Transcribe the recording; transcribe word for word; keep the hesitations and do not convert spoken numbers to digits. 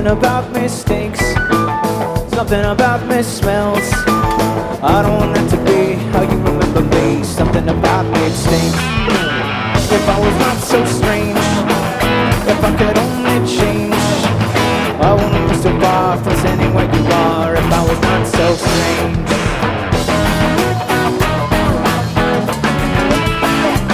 Something about me stinks, something about me smells. I don't want it to be how you remember me. Something about me stinks. If I was not so strange, if I could only change, I wouldn't be so far from standing where you are. If I was not so strange.